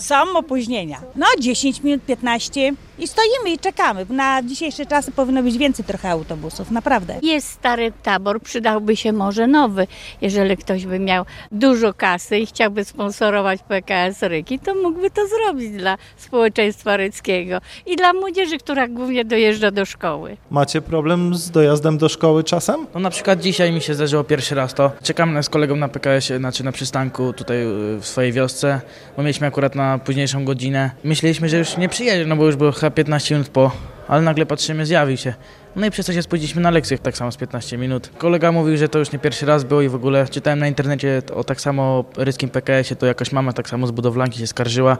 Są opóźnienia. 10 minut, 15 i stoimy i czekamy. Na dzisiejsze czasy powinno być więcej trochę autobusów, naprawdę. Jest stary tabor, przydałby się może nowy. Jeżeli ktoś by miał dużo kasy i chciałby sponsorować PKS Ryki, to mógłby to zrobić dla społeczeństwa ryckiego i dla młodzieży, która głównie dojeżdża do szkoły. Macie problem z dojazdem do szkoły czasem? Na przykład dzisiaj mi się zdarzyło pierwszy raz to. Czekamy z kolegą na PKS-ie, na przystanku tutaj w swojej wiosce, bo mieliśmy akurat na późniejszą godzinę. Myśleliśmy, że już nie przyjedzie, bo już było chyba 15 minut po, ale nagle patrzymy, zjawił się. I przez to się spóźniliśmy na lekcjach tak samo z 15 minut. Kolega mówił, że to już nie pierwszy raz było i w ogóle czytałem na internecie o tak samo o ryskim PKS-ie, to jakaś mama tak samo z budowlanki się skarżyła,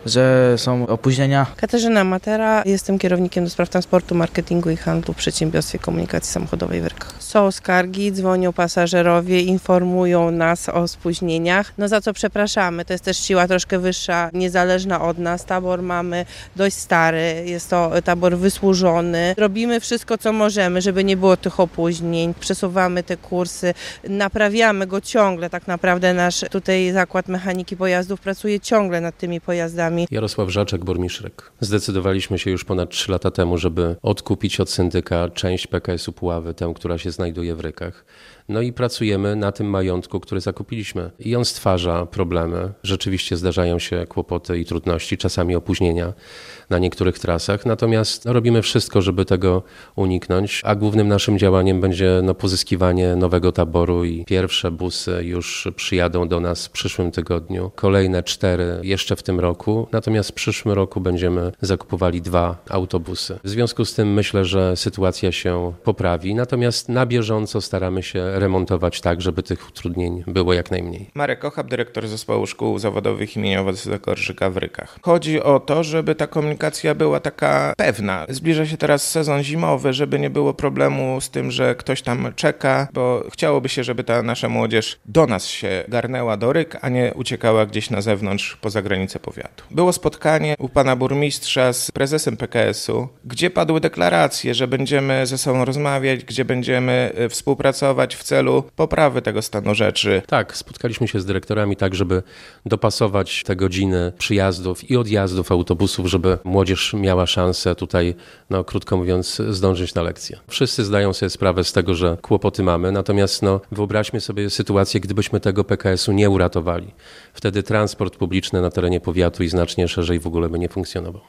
że są opóźnienia. Katarzyna Matera, jestem kierownikiem do spraw transportu, marketingu i handlu w przedsiębiorstwie komunikacji samochodowej w Rykach. Są skargi, dzwonią pasażerowie, informują nas o spóźnieniach, za co przepraszamy. To jest też siła troszkę wyższa, niezależna od nas. Tabor mamy dość stary, jest to tabor wysłużony. Robimy wszystko, co możemy, żeby nie było tych opóźnień. Przesuwamy te kursy, naprawiamy go ciągle. Tak naprawdę nasz tutaj zakład mechaniki pojazdów pracuje ciągle nad tymi pojazdami. Jarosław Żaczek, burmistrz Ryk. Zdecydowaliśmy się już ponad 3 lata temu, żeby odkupić od syndyka część PKS-u Puławy, tę, która się znajduje w Rykach. I pracujemy na tym majątku, który zakupiliśmy. I on stwarza problemy. Rzeczywiście zdarzają się kłopoty i trudności, czasami opóźnienia na niektórych trasach. Natomiast robimy wszystko, żeby tego uniknąć, a głównym naszym działaniem będzie pozyskiwanie nowego taboru i pierwsze busy już przyjadą do nas w przyszłym tygodniu. Kolejne 4 jeszcze w tym roku. Natomiast w przyszłym roku będziemy zakupowali 2 autobusy. W związku z tym myślę, że sytuacja się poprawi. Natomiast na bieżąco staramy się remontować tak, żeby tych utrudnień było jak najmniej. Marek Ochab, dyrektor Zespołu Szkół Zawodowych imienia Władysława Korżyka w Rykach. Chodzi o to, żeby ta komunikacja była taka pewna. Zbliża się teraz sezon zimowy, żeby nie było problemu z tym, że ktoś tam czeka, bo chciałoby się, żeby ta nasza młodzież do nas się garnęła do Ryk, a nie uciekała gdzieś na zewnątrz, poza granicę powiatu. Było spotkanie u pana burmistrza z prezesem PKS-u, gdzie padły deklaracje, że będziemy ze sobą rozmawiać, gdzie będziemy współpracować w celu poprawy tego stanu rzeczy. Tak, spotkaliśmy się z dyrektorami tak, żeby dopasować te godziny przyjazdów i odjazdów autobusów, żeby młodzież miała szansę tutaj, krótko mówiąc, zdążyć na lekcję. Wszyscy zdają sobie sprawę z tego, że kłopoty mamy, natomiast wyobraźmy sobie sytuację, gdybyśmy tego PKS-u nie uratowali. Wtedy transport publiczny na terenie powiatu i znacznie szerzej w ogóle by nie funkcjonował.